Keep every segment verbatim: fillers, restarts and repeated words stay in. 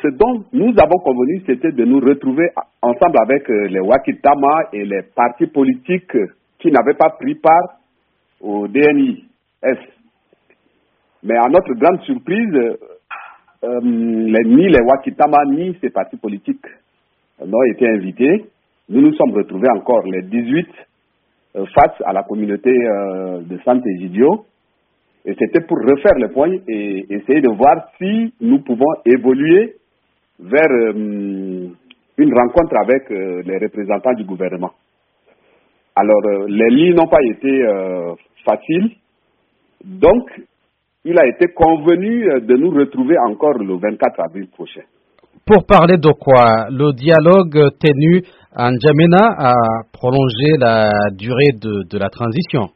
ce dont nous avons convenu, c'était de nous retrouver ensemble avec les Wakitama et les partis politiques qui n'avaient pas pris part au D N I S. Mais à notre grande surprise, euh, les, ni les Wakitama ni ces partis politiques n'ont été invités. Nous nous sommes retrouvés encore les dix-huit euh, face à la communauté euh, de Sant'Egidio. Et c'était pour refaire le point et essayer de voir si nous pouvons évoluer vers euh, une rencontre avec euh, les représentants du gouvernement. Alors, euh, les lignes n'ont pas été euh, faciles. Donc, il a été convenu de nous retrouver encore le vingt-quatre avril prochain. Pour parler de quoi? Le dialogue tenu à N'Djamena a prolongé la durée de, de la transition.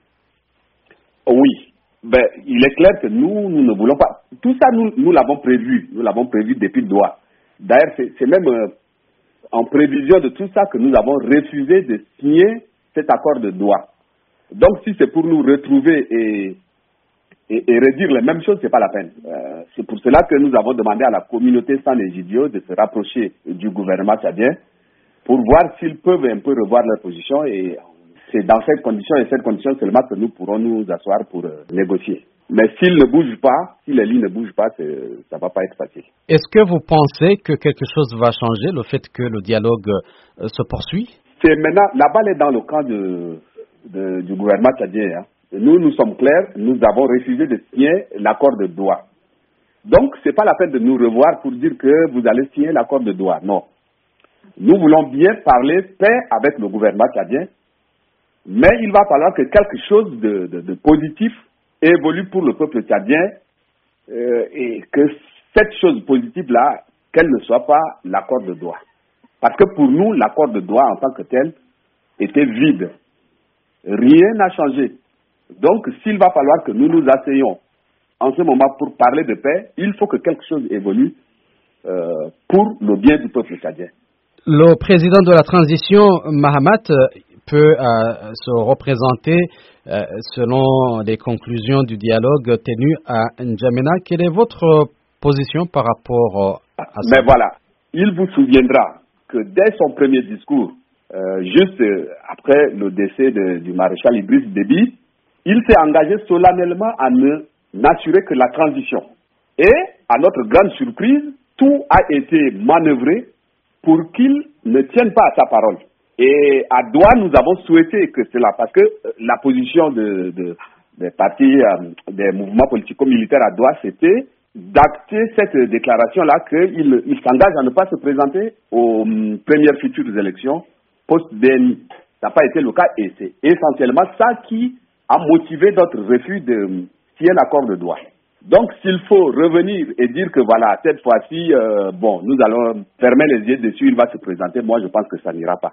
Oui. Ben, il est clair que nous, nous ne voulons pas. Tout ça, nous, nous l'avons prévu. Nous l'avons prévu depuis Doha. D'ailleurs, c'est, c'est même euh, en prévision de tout ça que nous avons refusé de signer cet accord de Doha. Donc, si c'est pour nous retrouver et, et, et redire les mêmes choses, c'est pas la peine. Euh, c'est pour cela que nous avons demandé à la communauté Sant'Egidio de se rapprocher du gouvernement tchadien pour voir s'ils peuvent un peu revoir leur position et c'est dans cette condition et cette condition seulement que nous pourrons nous asseoir pour euh, négocier. Mais s'ils ne bougent pas, si les lignes ne bougent pas, c'est, ça ne va pas être facile. Est-ce que vous pensez que quelque chose va changer, le fait que le dialogue euh, se poursuit? C'est maintenant, la balle est dans le camp de, de, du gouvernement tchadien. Hein. Nous, nous sommes clairs, nous avons refusé de signer l'accord de Doha. Donc, ce n'est pas la peine de nous revoir pour dire que vous allez signer l'accord de Doha. Non. Nous voulons bien parler paix avec le gouvernement tchadien. Mais il va falloir que quelque chose de, de, de positif évolue pour le peuple tchadien euh, et que cette chose positive-là, qu'elle ne soit pas l'accord de Doha. Parce que pour nous, l'accord de Doha en tant que tel était vide. Rien n'a changé. Donc, s'il va falloir que nous nous asseyions en ce moment pour parler de paix, il faut que quelque chose évolue euh, pour le bien du peuple tchadien. Le président de la transition, Mahamat, peut euh, se représenter euh, selon les conclusions du dialogue tenu à N'Djamena. Quelle est votre position par rapport euh, à ça? Mais voilà, il vous souviendra que dès son premier discours, euh, juste après le décès de, du maréchal Idriss Déby, il s'est engagé solennellement à ne n'assurer que la transition. Et, à notre grande surprise, tout a été manœuvré pour qu'il ne tienne pas à sa parole. Et à Doha, nous avons souhaité que cela, parce que la position de, de, des partis, euh, des mouvements politico-militaires à Doha, c'était d'acter cette déclaration-là qu'il il s'engage à ne pas se présenter aux um, premières futures élections post-D N I. Ça n'a pas été le cas et c'est essentiellement ça qui a motivé notre refus de signer l'accord de Doha. Donc, s'il faut revenir et dire que voilà, cette fois-ci, euh, bon, nous allons fermer les yeux dessus, il va se présenter, moi je pense que ça n'ira pas.